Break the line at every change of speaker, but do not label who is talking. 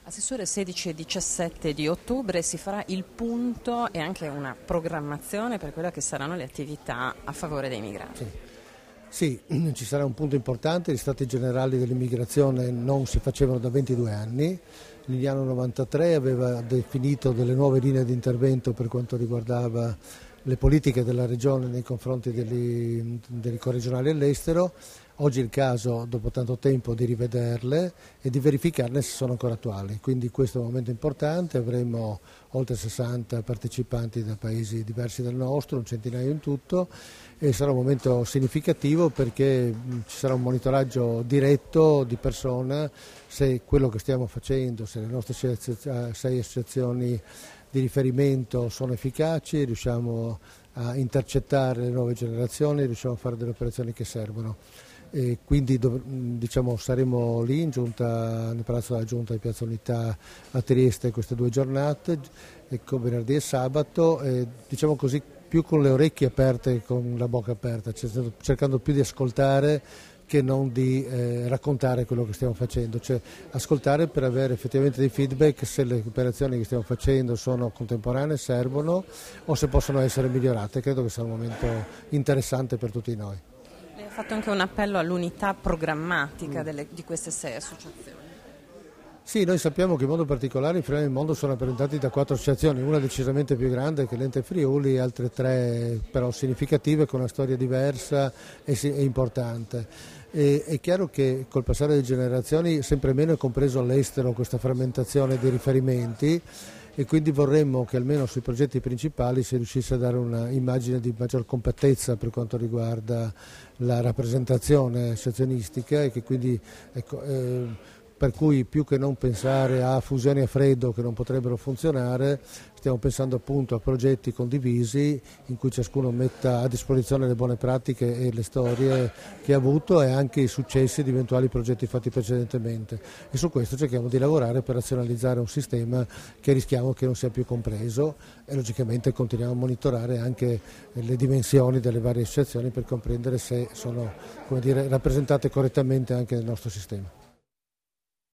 Assessore, 16 e 17 di ottobre si farà il punto e anche una programmazione per quelle che saranno le attività a favore dei migranti.
Sì, ci sarà un punto importante, gli stati generali dell'immigrazione non si facevano da 22 anni, l'Igliano 93 aveva definito delle nuove linee di intervento per quanto riguardava le politiche della Regione nei confronti dei corregionali all'estero. Oggi è il caso, dopo tanto tempo, di rivederle e di verificarne se sono ancora attuali. Quindi questo è un momento importante, avremo oltre 60 partecipanti da paesi diversi dal nostro, un centinaio in tutto, e sarà un momento significativo perché ci sarà un monitoraggio diretto di persona se quello che stiamo facendo, se le nostre 6 associazioni di riferimento sono efficaci, riusciamo a intercettare le nuove generazioni, riusciamo a fare delle operazioni che servono. E quindi saremo lì in giunta, nel Palazzo della Giunta di Piazza Unità a Trieste queste 2 giornate, venerdì e sabato, più con le orecchie aperte che con la bocca aperta, cercando più di ascoltare che non di raccontare quello che stiamo facendo, cioè ascoltare per avere effettivamente dei feedback se le operazioni che stiamo facendo sono contemporanee, servono o se possono essere migliorate. Credo che sia un momento interessante per tutti noi.
Lei ha fatto anche un appello all'unità programmatica di queste 6 associazioni.
Sì, noi sappiamo che in modo particolare i Friuli del Mondo sono rappresentati da 4 associazioni, una decisamente più grande che l'Ente Friuli, altre 3 però significative con una storia diversa e importante. È chiaro che col passare delle generazioni sempre meno è compreso all'estero questa frammentazione dei riferimenti e quindi vorremmo che almeno sui progetti principali si riuscisse a dare una immagine di maggior compattezza per quanto riguarda la rappresentazione associazionistica e che quindi per cui più che non pensare a fusioni a freddo che non potrebbero funzionare, stiamo pensando appunto a progetti condivisi in cui ciascuno metta a disposizione le buone pratiche e le storie che ha avuto e anche i successi di eventuali progetti fatti precedentemente. E su questo cerchiamo di lavorare per razionalizzare un sistema che rischiamo che non sia più compreso e logicamente continuiamo a monitorare anche le dimensioni delle varie associazioni per comprendere se sono rappresentate correttamente anche nel nostro sistema.